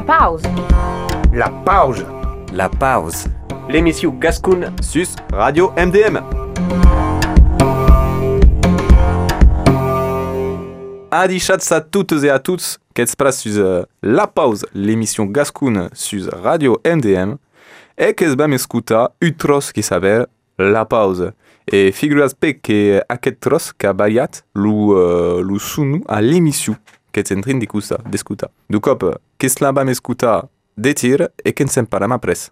pause. La pause. La pause. L'émission Gascoun sus Radio MDM. Adichatz à toutes et à tous, qu'est-ce passe sur La Pause, l'émission Gascoun sur Radio MDM, et qu'est-ce bam escuta utros qui s'appelle La Pause. Et figurez-vous que aquest tros qu'a bayat lu sunu à l'émission qu'est en train d'escuta. Du cop, qu'est-ce là bam escuta de tir et qu'en s'en parle ma presse.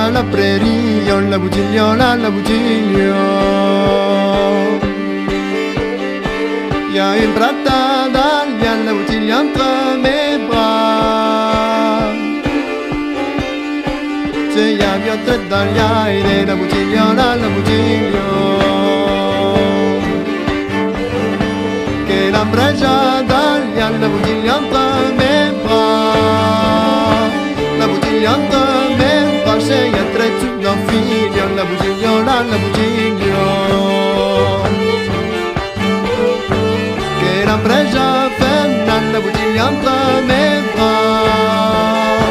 la prairie, la boutiglia, la boutiglia. Y a une bratada, y a la boutiglia entre mes bras. Se y a tre d'agliare, la boutiglia, la boutiglia. Che la brecciata, y a la boutiglia entre mes bras. La boutiglia entre mes bras, se y a tre d'un figlio, la boutiglia, la boutiglia. Che la breccia ferma, la boutiglia entre mes bras.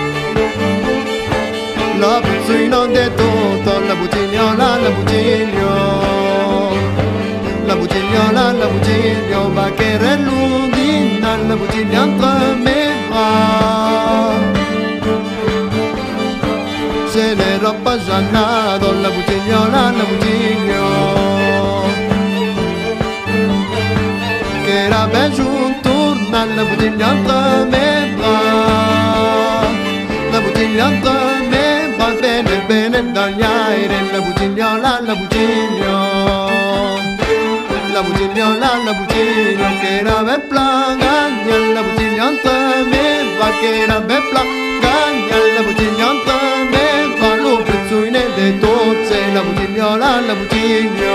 La puzzina de tutto, la boutiglia, la boutiglia. La boutiglia, la boutiglia, va che l'undina, la boutiglia entre mes bras. Se ne roba giannato, la boutiglia, la boutiglia. Che la bella torna, la boutiglia entre mes bras. La boutiglia entre mes bras, bene, bene dagli airi, la boutiglia, la boutiglia. La boutiglia, la boutiglia, che la bella gagna, la boutiglia entre mes bras, che la bella gagna, la boutiglia entre mes bras, lo prezzone de tozze, la boutiglia, la boutiglia.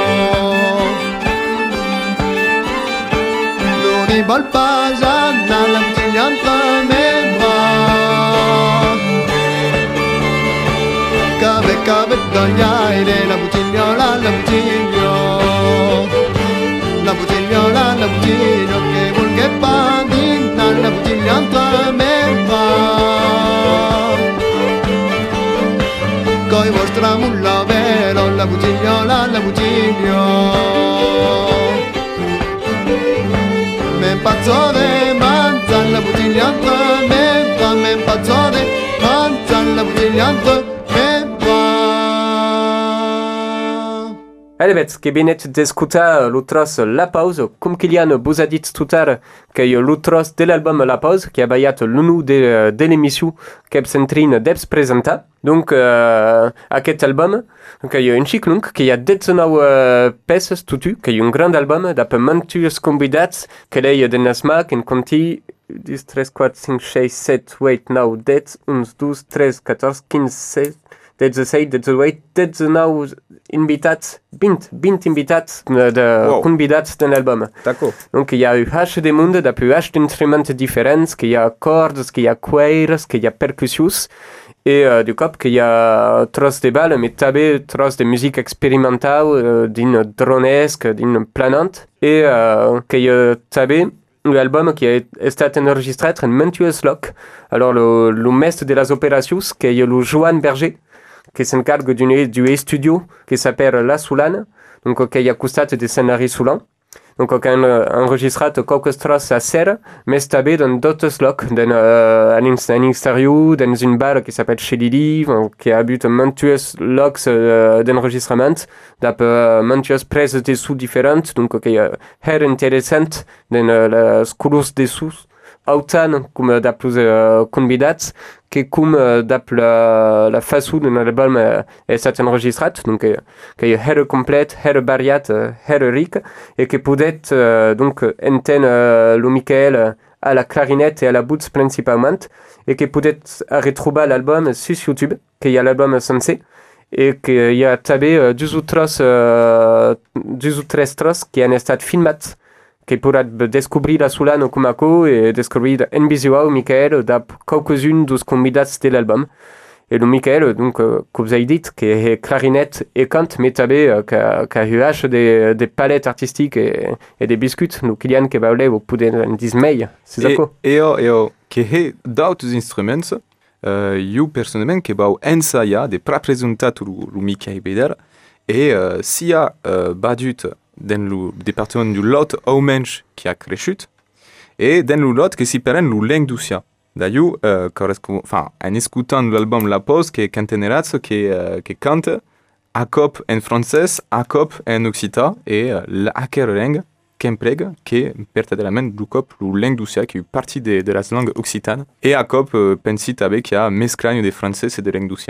L'uni vol pasana, la boutiglia entre mes bras. Cave dagli airi, la boutiglia, la boutiglia. La boutiglia, la boutiglia, che vuol che padina, la boutiglia entre mes bras. Coi vostra mulla vero, la boutiglia, la boutiglia. Me pazzo de manza, la boutiglia entre mes bras, me pazzo de manza, la boutiglia entre mes bras. Elbet, che benet d'escutar l'utros La Pause, cum Kilian vous a dit tout à l'heure que l'utros de l'album La Pause, qui a bayat l'unu de l'émission qu'eb centrine d'ebs presenta. Donc, aquest album, que y a un chic nunc, que y a 19 peces tutu, que y a un grand album d'après mantus convidats, que l'ei de Nasmac, en conti 10, 13, 4, 5, 6, 7, 8, 9, 10, 11, 12, 13, 14, 15, 16, 16, 18, 19 invitats, 20 invitats de convidats d'un album. D'accord. Donc il y a eu H de monde, d'après H d'instruments différents, qu'il y a cordes, qu'il y a choirs, qu'il y a percussions, et du coup qu'il y a tros de balles, mais també tros de musique expérimentale, d'une dronesque, d'une planante, et qu'il y a també l'album qui a été enregistré en Mentuous Lock. Alors le maître de las opérations, qui est le Joan Berger, qui s'encargue du studio qui s'appelle La Soulane, donc qui a costat des scénarios soulans. Donc qui a enregistré quelques tros à serre, mais també dans d'autres locs, à l'extérieur, dans une bar qui s'appelle Chez Lily, qui a eu Mentuous Locks d'enregistrement, d'après Mentuous prises de sous différentes, donc qui est très intéressant dans les couleurs de sous. Autant comme d'après convidats que comme d'après la façon de l'album est enregistré, donc qui est très complète, très variée, très riche, et qui peut être donc entendre le Michael à la clarinette et à la boots principalement, et qui peut être retrouver l'album sur YouTube, qui y a l'album sensé, et qu'il y a també deux ou trois tros qui ont été filmés, qui pourra découvrir la Soulane Kumako et découvrir en visual Michael d'après quelques-unes des convidats de l'album. Et le Michael, donc, comme vous avez dit, qui est clarinette et cante, mais també qui a eu des palettes artistiques et des biscuits. Donc, Kylian, qui va aller, vous pouvez dire mail, c'est ça quoi? Et qui est d'autres instruments, io personnellement, qui va ensaiar de représenter le Michael Beder, et s'il y a badut dans le département du Lot Aumench qui a crescut, et dans le Lot qui s'y prenne le langue d'Ussia. D'ailleurs, en écoutant l'album La Pause, qui est cantenerazzo, qui cante a cop en français, a cop en occitan, et la langue qui emprega, qui est verdaderament du cop le langue d'Ussia, qui est partie de la langue occitane, et a cop pensi també qui a mesclagno de français et de langue d'Ussia.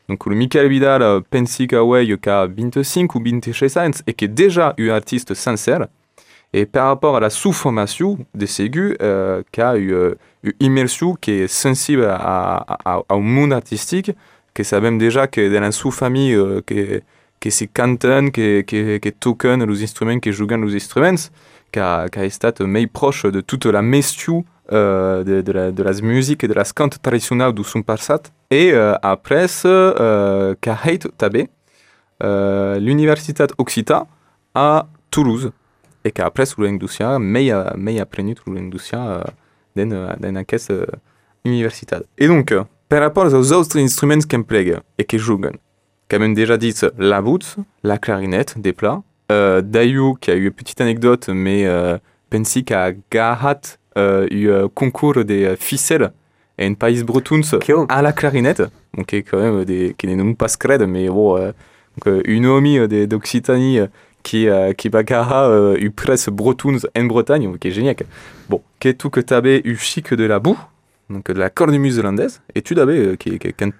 Donc le Michael Vidal pensi qu'away qu'a 25 ou 26 ans et qui est déjà un artiste sincère. Et par rapport à la sous-formation de Ségu, qui a une immersion qui est sensible au monde artistique, que savons déjà que dans la sous-famille que se cantent, que toquent les instruments, que jouent les instruments, qui a été mai proche de toute la mestiu de la musique et de la cante traditionnelle du son passat. Et après, qui a été tabé l'Université Occitane à Toulouse. Et qu'après, l'industrie, mais après l'industrie dans cette université. Et donc, par rapport aux autres instruments qu'on emploie et qui jouent, comme déjà dit, la boute, la clarinette, des plats. Dayu, qui a eu une petite anecdote, mais pense qu'à Gahat, eu concours des ficelles et un pays breton à la clarinette, donc qui est quand même qui n'est pas scred, mais bon, donc, une amie d'Occitanie qui va eu presse bretons en Bretagne, qui est génial. Bon, qui est tout que t'avais eu chic de la boue, donc de la cornemuse hollandaise, et tu l'avais qui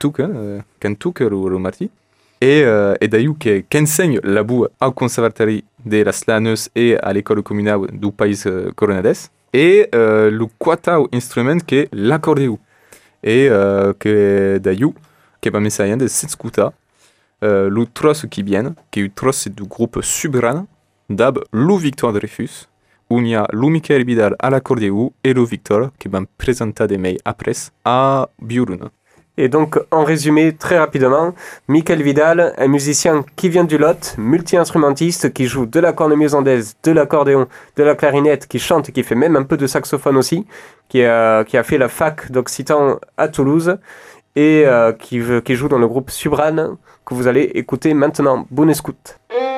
le marti. Et d'ailleurs qui enseigne la boue au conservatoire de la Slaneuse et à l'école communale du pays coronades. Et le quatrième instrument qui est l'accordéon. Et que d'ailleurs qui va m'essayer de s'écouter le trosse qui vient, qui est le trosse du groupe Subran, d'ab Lou Victor Dreyfus, où il y a Lou Michael Vidal à l'accordéon et Lou Victor qui va me présenter des mails après à Biurun. Et donc, en résumé, très rapidement, Michael Vidal, un musicien qui vient du Lot, multi-instrumentiste, qui joue de la cornemuse hollandaise, de l'accordéon, de la clarinette, qui chante, qui fait même un peu de saxophone aussi, qui a fait la fac d'Occitan à Toulouse, et qui joue dans le groupe Subran, que vous allez écouter maintenant. Bonne écoute.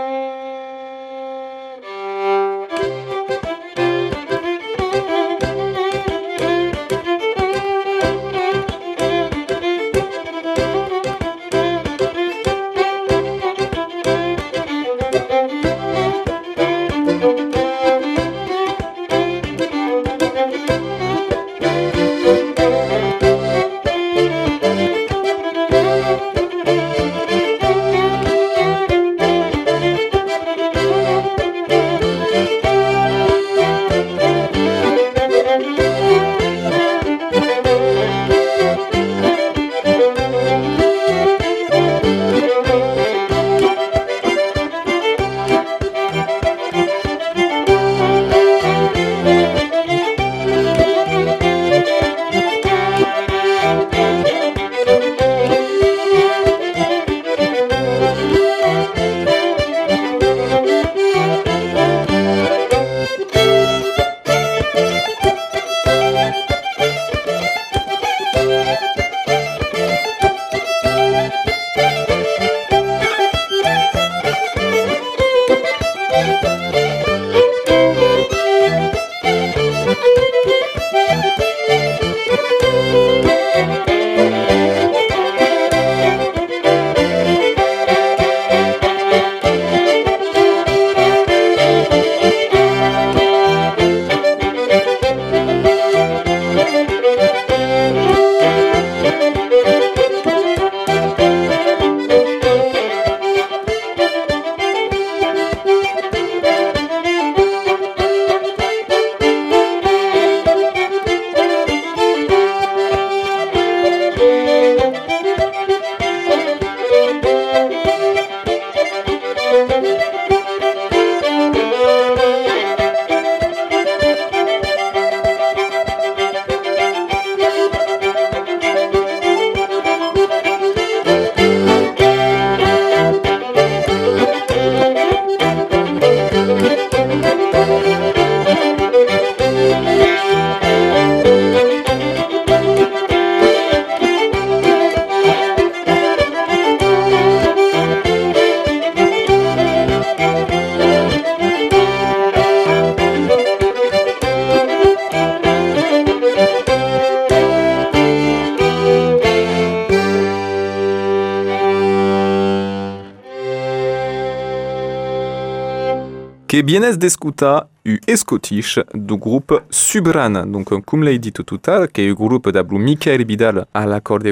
Que vienes d'escutar u escotiche du groupe Subran, donc comme l'ai dit tout à l'heure, qui est le groupe d'Ablu Michael Vidal à l'accordéon,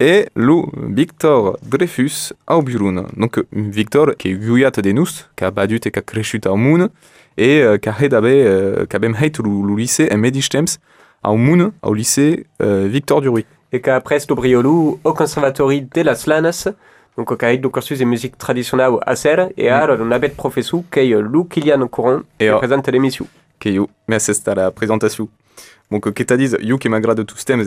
et le Victor Dreyfus au Burun. Donc Victor qui est guiat de nous, qui a badut et qui a crescut au Moon, et qui a même été au lycée en Medistems au Moon, au lycée Victor Duruy. Et qui a presque briolou au conservatoire de Las Lanes, donc au cahier de cursus de musique traditionnelle à Serre, et à on avait professeur qui est Lou Kilian Courant, qui présente l'émission. Merci à la présentation. Donc, que t'as dit, you qui m'agrade tous thèmes,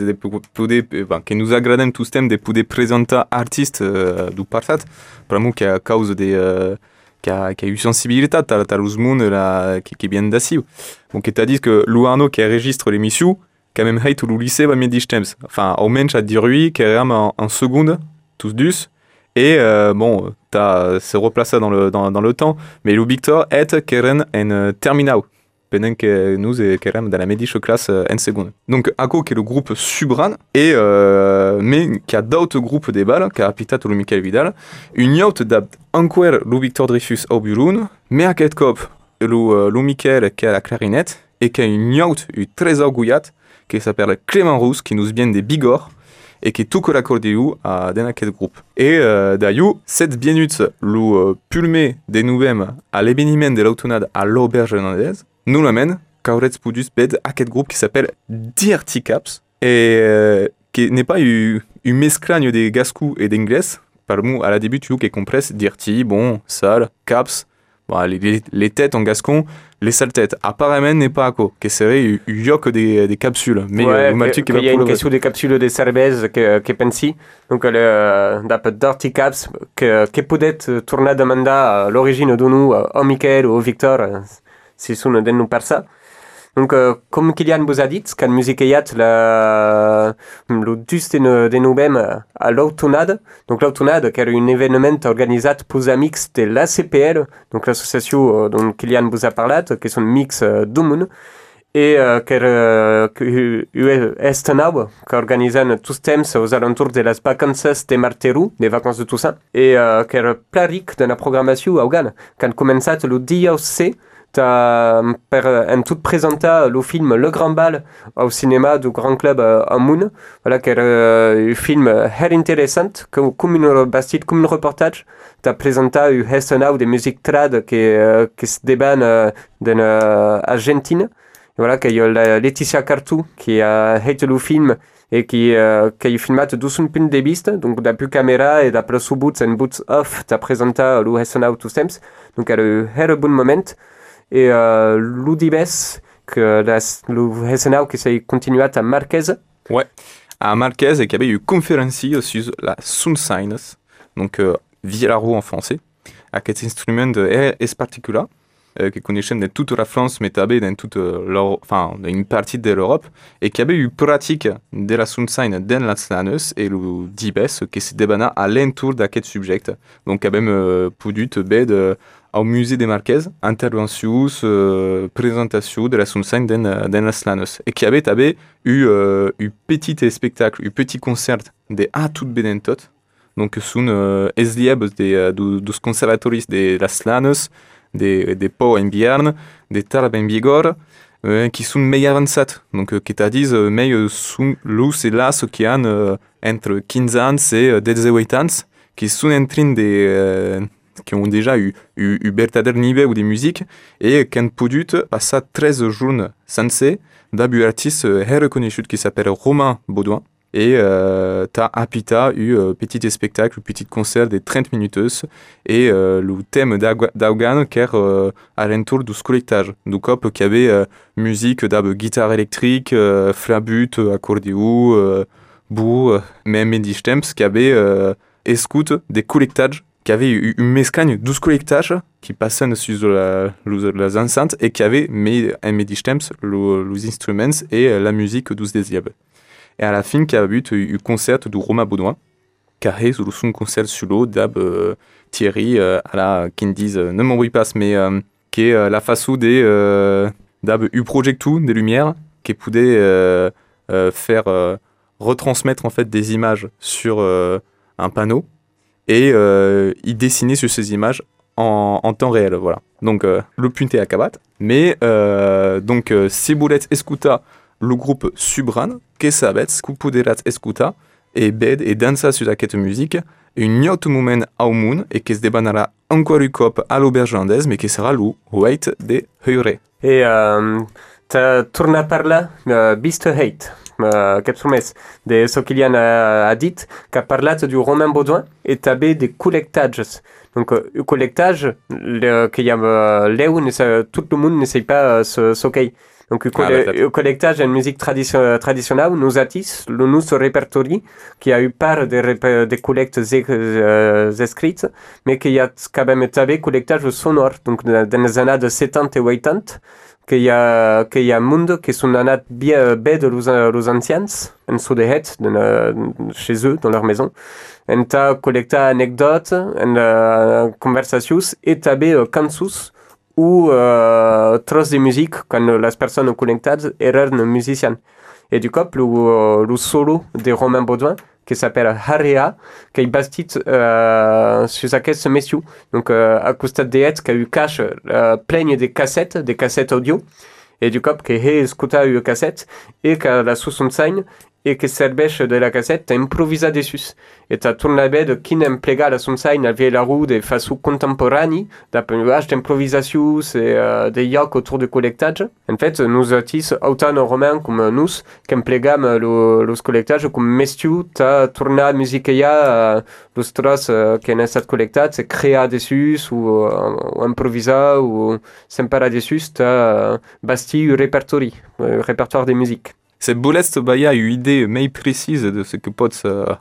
qui nous agradent tous thèmes, des poudres présenter artistes du passé, pour moi qui a cause qui a eu sensibilité, t'as l'usmoun qui est bien d'assez. Donc, que t'as dit que Louarno qui enregistre l'émission, quand même hate au lycée va me dire enfin au moins à dire oui qui est en seconde tous dus et bon t'as se replacé dans le temps mais le Victor est Keren en terminal pendant que nous et Keren dans la médiche classe en seconde. Donc Ako qui est le groupe Subran et mais qui a d'autres groupes des balles qui a Pitat ou le Michael Vidal une autre date encore le Victor Dreyfus au Burun mais à quel cop le Michael qui a la clarinette et qui a une autre une trésor gouillat qui s'appelle Clément Rousse, qui nous vient des Bigorre, et qui est tout que l'accordéon à quel groupe. Et d'ailleurs, cette minutes, le pulmé des nouvelles à l'événement de l'automne à l'auberge irlandaise, nous l'amène, Kauretz Pudus Bed, à quel groupe qui s'appelle Dirty Caps, et qui n'est pas une mesclagne des gascous et d'anglais, par nous, à la début, tu vois, qui compresse Dirty, bon, sale, Caps, bon, les têtes en gascon, les sales têtes. Apparemment, n'est pas à quoi. Que serait une yoke des capsules. Mais ouais, il y a une question des capsules de cerveza que pensi. Donc, d'après Dirty Caps, que peut-être tourner demander à l'origine de nous, au Michael ou au Victor, si sont de nous par ça. Donc, comme Kylian vous a dit, quand musique est le dus de nous-mêmes à l'automnade. Donc, l'automnade, qui est un événement organisé pour les mix de l'ACPL, donc l'association dont Kylian vous a parlé, qui sont mix d'Umun, et qui est un qui organise tous les thèmes aux alentours de las vacances de Marteru, des vacances de Toussaint, et qui est plein riche de la programmation à Ougan. Quand commence le 10 C, en tout présenté le film Le Grand Bal au cinéma du Grand Club à Moon. Voilà, qui est un film très intéressant, comme un reportage. Tu as présenté un estonau de musique trad qui se débat dans l'Argentine. Voilà, qu'il y a Laetitia Cartu qui a fait le film et qui a filmé de son point de vue, donc depuis caméra et d'après sous boots and boots off, tu as présenté le estonau tous temps. Donc, il y a un très bon moment. Et l'Udibes, que le Hessenau qui s'est continué à Marquez. Ouais, à Marquez, et qui avait eu une conférence sur la Sunshine, donc Villaroux en français, avec cet instrument est particulier, qui connaissait dans toute la France, mais dans toute dans une partie de l'Europe, et qui avait eu pratique de la Sunshine dans la Slanes, et le Dibes, qui se débana à l'entour de ce sujet. Donc, qui avait même pu te au musée des Marquez, intervention, présentation de la Sunshine dans la Slanes. Et qui avait eu un petit spectacle, un petit concert de A tout bedentot. Donc, sont eslieb des conservatoristes de la Slanes, des Pau en Biarn, des Tarbes en Bigorre, qui sont meilleurs avancés. Donc, qui t'a dit, mais sont l'us et là, ceux qui ont entre 15 ans et 18 ans, qui sont en train de qui ont déjà eu verdader niveau de musique et qui ont pu passer 13 jours sans d'un artiste reconnu qui s'appelle Romain Baudouin. Et t'as Apita eu un petit spectacle, un petit concert de 30 minutes et le thème d'Augan qui est à l'entour du collectage. Du cop qui avait musique de guitare électrique, flabut, accordéon, bourre, même des temps qui avait écoute des collectages qui avait une mesclagne 12 collectages qui passaient sur les enceintes et qui avait un medistemps les instruments et la musique 12 des diables. Et à la fin, qui a eu un concert de Romain Baudouin, qui a eu son concert sur l'eau d'ab Thierry, à la qui disent ne m'envoie pas, mais qui est la façon d'ab eu projectou des lumières qui pouvait faire retransmettre en fait des images sur un panneau et y dessiner sur ces images en temps réel, voilà. Donc le punté à Kabat, mais donc si vous voulez escuta le groupe Subran, que sabets, que poderat escuta, et bed et dansa sus aquest musique un autre moment au monde et qui se débanera encore un cop à l'auberge hollandaise, mais qui sera le Wait de Heure. Et t'as tourné par là, Beast Hate, Capsumes, de ce qu'il y en a dit, qu'a parlé du Romain Baudouin et t'avais des collectages. Donc, le collectage, qu'il y a tout le monde n'essaye pas ce qu'est. Donc, le collectage en musique traditionnelle nous attise, nous se répertorie, qui a eu part des collectes écrites, mais qu'il y a quand même un collectage sonore. Donc, dans les années de 70 et 80, qu'il y a un monde qui sont années bien de los anciens, en sud chez eux, dans leur maison. On a collecté anecdotes, conversations, et tabé cansus, ou tros de musique quand les personnes connectées étaient musiciens. Et du coup, le solo de Romain Baudouin, qui s'appelle Harea, qui est basé sur ce messieurs. Donc, à cause de l'être, qui a eu cache plein de cassettes audio. Et du coup, qui a écouté une cassette, et qui a la sous-scène, et qui servait de la cassette, t'as improvisé dessus. Et t'as tourné de qui n'aime pléga la sunshine à la roue de façon contemporaine, d'apprentissage d'improvisation et des yoks autour du collectage. En fait, nous artistes, autant romains comme nous, qui plégam le collectage, comme messieurs, t'as tourné la musique los tros qui n'est pas collecté, c'est créé dessus, ou improvisé, ou sempara dessus, t'as basti répertoire de musique. C'est Bolest Baya une idée mais précise de ce que peut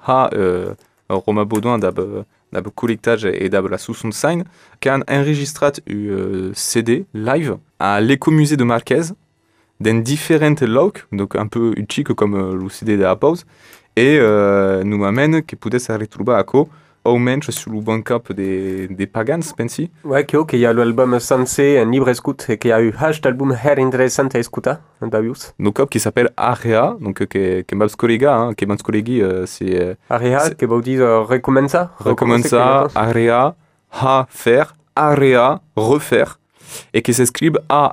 Romain Baudouin d'ab collectage et d'ab la sous-scène, qui a enregistré un CD live à l'écomusée de Marquez, dans différentes locs, donc un peu chic comme le CD de la pause, et nous m'amène que pouvait se retrouver à quoi au moins sur le Bandcamp des Pagans, pensi? Ouais, qu'il y a l'album Sensé en libre écoute et qu'il y a eu d'album très intéressant à écouter, Davius. Donc, qui s'appelle Area, donc qui est Babs Kollega, qui est Babs Kollegi, c'est... Area, qui veut dire recommencer. Recommencer, Area, faire, Area, refaire, et qui s'écrit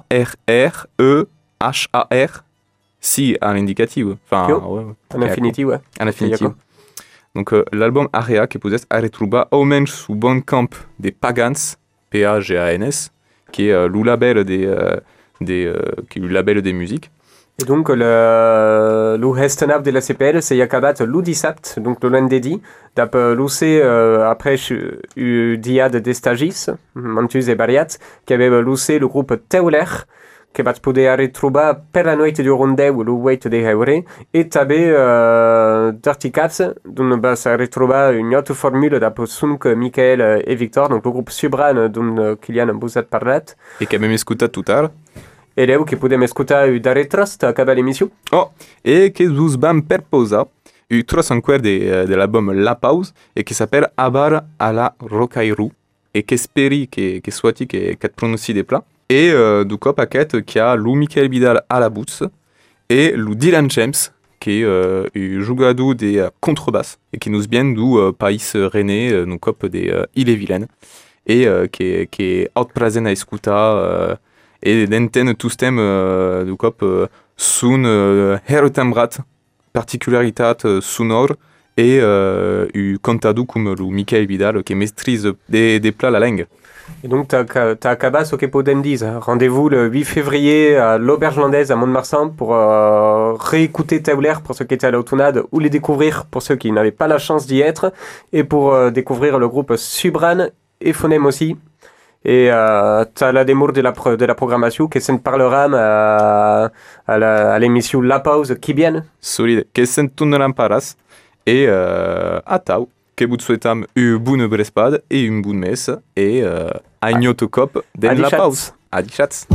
A-R-R-E-H-A-R, si à l'indicatif. Enfin, ouais. En infinitif, ouais. En infinitif. Donc l'album Area qui peut être à retrouver au moins sur Bandcamp des Pagans, P-A-G-A-N-S, qui est le label qui est le label des musiques. Et donc le Hestenab de la CPL, c'est Yakabat l'Udisapt, donc le lundi, d'après l'UC après eu Diade des Stagis, Mantus et Bariat, qui avait l'UC le groupe Teuler, que vaig poder retrouver per la noite du rondeu le Wait de Heure, et també Dirty Cats, d'on va se retrouver une autre formule d'après Sunk, Michael et Victor, donc le groupe Subran d'on Kylian vous a parlé. Et qui a même écouté tout à l'heure. Et là, qui pouvez m'écouter d'arrêt trust à acabar l'émission. Oh, et que vous bam perposa, une trosse encore de l'album La Pause, et qui s'appelle Abar à la Rocairou, et qui espérit que soit qui prononcie des plats. Et du coup, paquet qui a Lou Michael Vidal à la bouche et Lou Dylan James qui est un joueur des contrebasses et qui nous vient du pays rennais, nous cop des Ille-et-Vilaine et qui est out présent à écouter et d'enten tous thèmes du cop sun hertembrat particularitat sonore et u contadu comme Lou Michael Vidal qui maîtrise des plats la langue. Et donc, t'as acabé ce que Podendis. Rendez-vous le 8 février à l'Auberge Hollandaise à Mont-de-Marsan pour réécouter Teuler pour ceux qui étaient à l'automnade ou les découvrir pour ceux qui n'avaient pas la chance d'y être et pour découvrir le groupe Subran et Phonème aussi. Et t'as la démo de la programmation qui s'en parlera à l'émission La Pause qui vient. Solide. Qui s'en tournera paras et à Tau. Que vous souhaitons une bonne brespade et une bonne messe et un autre cop de la pause. Adichat.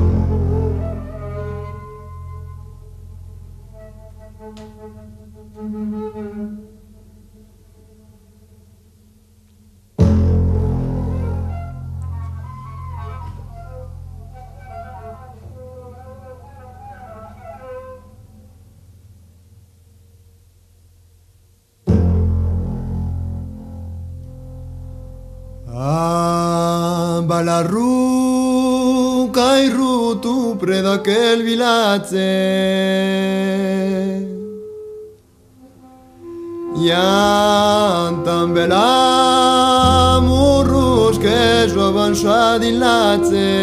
La ruca i rutu pre d'aquel vilatge Ian tan bella murrus che giovan di lazze.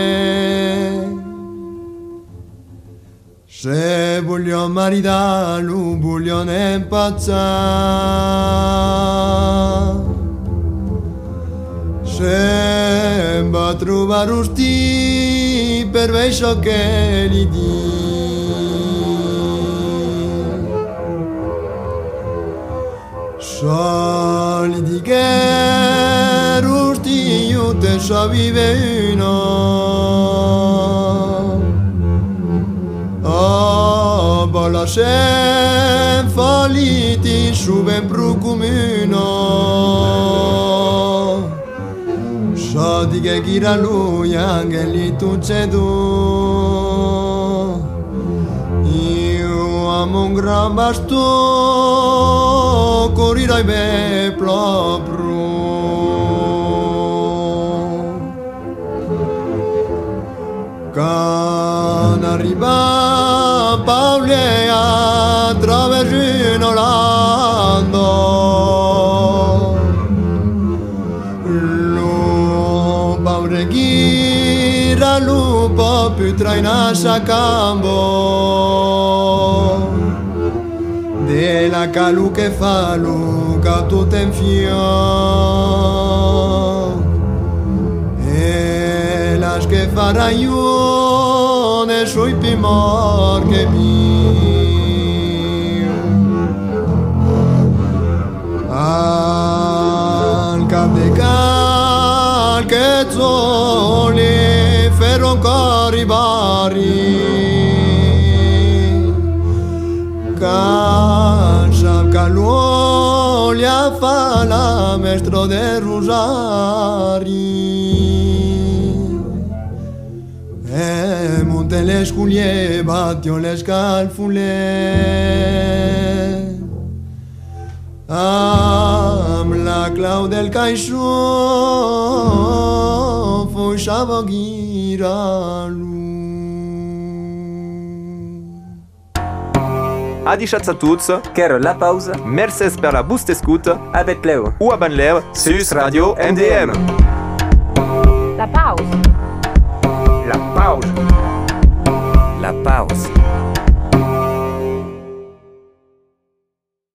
Se voglio maridarlo, voglio impazzare. Se va a trovare usti per veso che gli di. Solidi che rusti io te so vive uno. Oh, bola se foliti su ben procumino. So di che gira lui anche lì tu c'è tu. Io amo un gran bastone, corrirai me proprio. Quando arriva Paolo attraverso l'Olanda, lo Paolo gira lo può più trainare a campo. Della calu che fa Luca tutto in fior e la che fa raione sui pimor che mio al cap de cal che zoli ferro cori bari Cansa caluolia fa la maestro de Rosari e monte le sculie battio le scalfule am la clau del caixo fusciava giralu. Adichatz a tous, Ker la pause, merci per la boost escoute, avec Léo. ou à Banlève, sus Radio MDM.